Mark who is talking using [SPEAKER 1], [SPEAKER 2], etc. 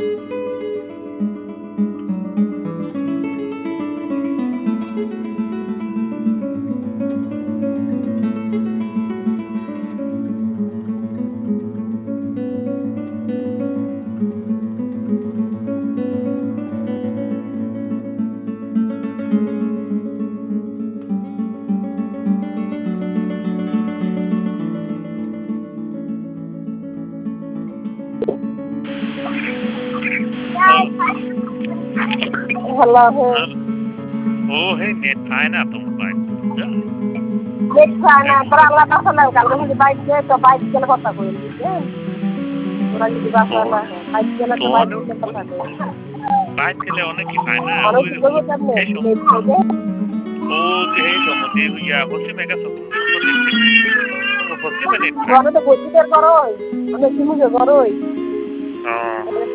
[SPEAKER 1] Hello, hey.
[SPEAKER 2] Oh, hey, net fine up on bike.
[SPEAKER 1] Next time, para Allah ka sa lang, kalau hindi bike niya, to bike niya na kota ko yun. Orang hindi ba sa Allah, bike niya na to bike niya na kota ko.
[SPEAKER 2] Bike gele অনেকই পায় না
[SPEAKER 1] Orang
[SPEAKER 2] ওই
[SPEAKER 1] hindi ko kami,
[SPEAKER 2] সেই সব
[SPEAKER 1] next day.
[SPEAKER 2] ও যে সমতে ইয়া হচ্ছে mega সব হচ্ছে মানে
[SPEAKER 1] Orang itu bocil terkoroi, orang itu juga koroi.